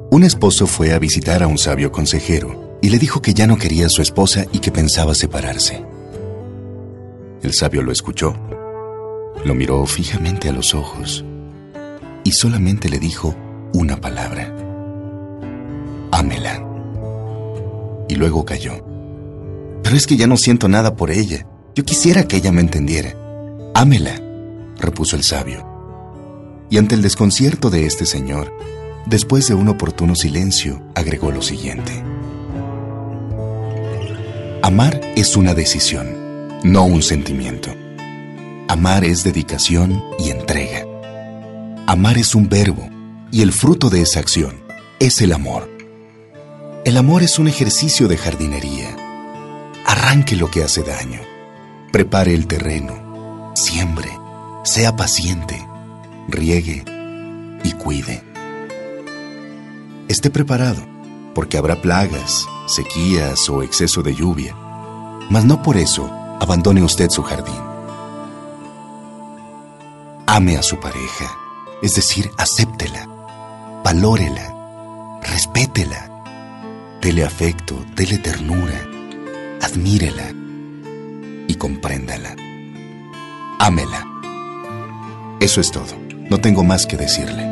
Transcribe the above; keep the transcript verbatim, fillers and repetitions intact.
Un esposo fue a visitar a un sabio consejero y le dijo que ya no quería a su esposa y que pensaba separarse. El sabio lo escuchó, lo miró fijamente a los ojos y solamente le dijo una palabra: ámela. Y luego calló. Pero es que ya no siento nada por ella. Yo quisiera que ella me entendiera. Ámela, repuso el sabio. Y ante el desconcierto de este señor, después de un oportuno silencio, agregó lo siguiente: amar es una decisión, no un sentimiento. Amar es dedicación y entrega. Amar es un verbo, y el fruto de esa acción es el amor. El amor es un ejercicio de jardinería. Arranque lo que hace daño. Prepare el terreno. Siembre. Sea paciente. Riegue y cuide. Esté preparado, porque habrá plagas, sequías o exceso de lluvia. Mas no por eso abandone usted su jardín. Ame a su pareja, es decir, acéptela, valórela, respétela. Dele afecto, dele ternura, admírela y compréndala. Ámela. Eso es todo. No tengo más que decirle.